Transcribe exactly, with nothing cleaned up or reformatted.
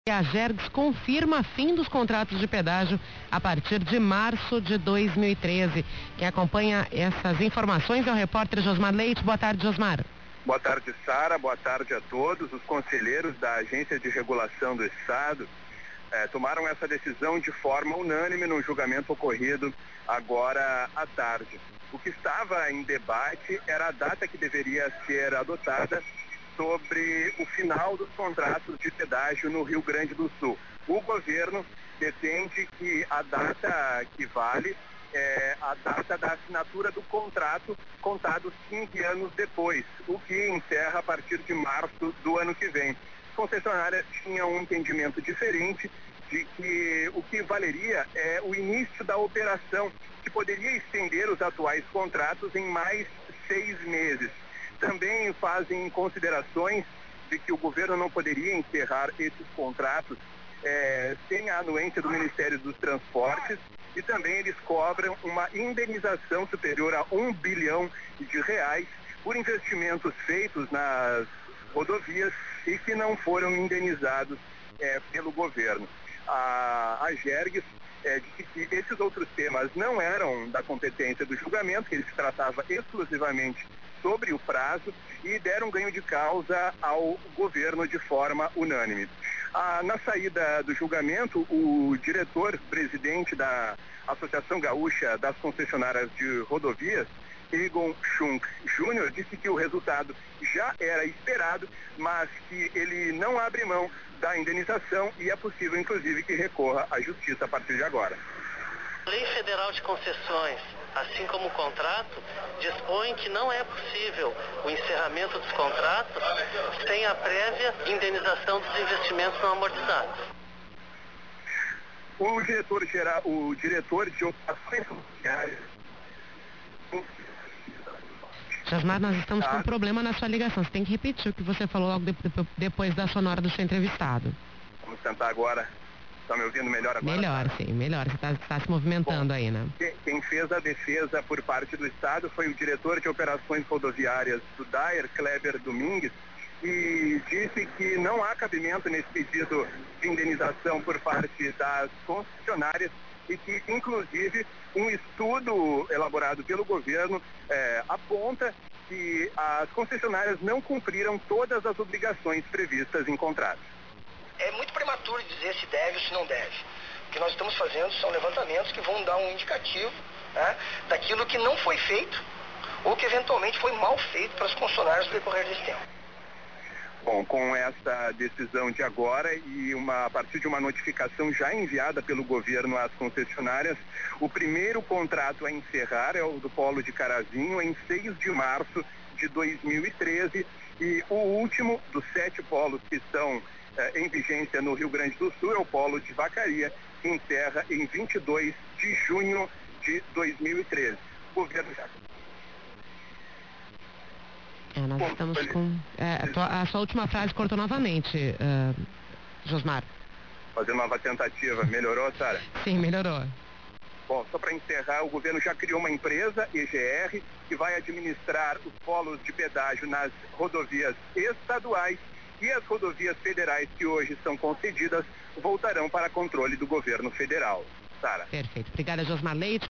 A Gergs confirma fim dos contratos de pedágio a partir de março de dois mil e treze. Quem acompanha essas informações é o repórter Josmar Leite. Boa tarde, Josmar. Boa tarde, Sara. Boa tarde a todos. Os conselheiros da Agência de Regulação do Estado eh, tomaram essa decisão de forma unânime no julgamento ocorrido agora à tarde. O que estava em debate era a data que deveria ser adotada sobre o final dos contratos de pedágio no Rio Grande do Sul. O governo defende que a data que vale é a data da assinatura do contrato, contados quinze anos depois, o que encerra a partir de março do ano que vem. As concessionárias tinham um entendimento diferente de que o que valeria é o início da operação, que poderia estender os atuais contratos em mais seis meses. Também fazem considerações de que o governo não poderia encerrar esses contratos é, sem a anuência do Ministério dos Transportes, e também eles cobram uma indenização superior a um bilhão de reais por investimentos feitos nas rodovias e que não foram indenizados é, pelo governo. A, a Gergs é, disse que esses outros temas não eram da competência do julgamento, que ele se tratava exclusivamente sobre o prazo, e deram ganho de causa ao governo de forma unânime. Ah, na saída do julgamento, o diretor-presidente da Associação Gaúcha das Concessionárias de Rodovias, Egon Schunk Júnior, disse que o resultado já era esperado, mas que ele não abre mão da indenização e é possível, inclusive, que recorra à justiça a partir de agora. A Lei Federal de Concessões, assim como o contrato, dispõe que não é possível o encerramento dos contratos sem a prévia indenização dos investimentos não amortizados. O diretor geral, o diretor de operações rodoviárias. Josmar, nós estamos com um problema na sua ligação. Você tem que repetir o que você falou logo de, de, depois da sonora do seu entrevistado. Vamos tentar agora. Está me ouvindo melhor agora? Melhor, sim, melhor. Você está tá se movimentando. Bom, aí, né? Quem fez a defesa por parte do Estado foi o diretor de operações rodoviárias do D A E R, Kleber Domingues, e disse que não há cabimento nesse pedido de indenização por parte das concessionárias e que, inclusive, um estudo elaborado pelo governo eh, aponta que as concessionárias não cumpriram todas as obrigações previstas em contrato. É muito prematuro dizer se deve ou se não deve. O que nós estamos fazendo são levantamentos que vão dar um indicativo, né, daquilo que não foi feito ou que eventualmente foi mal feito para os concessionários no decorrer desse tempo. Bom, com essa decisão de agora e uma, a partir de uma notificação já enviada pelo governo às concessionárias, o primeiro contrato a encerrar é o do Polo de Carazinho, em seis de março de dois mil e treze, e o último dos sete polos que estão eh, em vigência no Rio Grande do Sul é o Polo de Vacaria, que encerra em vinte e dois de junho de dois mil e treze. O governo já... É, nós Bom, estamos com... É, a, tua, a sua última frase cortou novamente, uh, Josmar. Fazer nova tentativa. Melhorou, Sara? Sim, melhorou. Bom, só para encerrar, o governo já criou uma empresa, E G R, que vai administrar os polos de pedágio nas rodovias estaduais, e as rodovias federais que hoje são concedidas voltarão para controle do governo federal. Sara. Perfeito. Obrigada, Josmar Leite.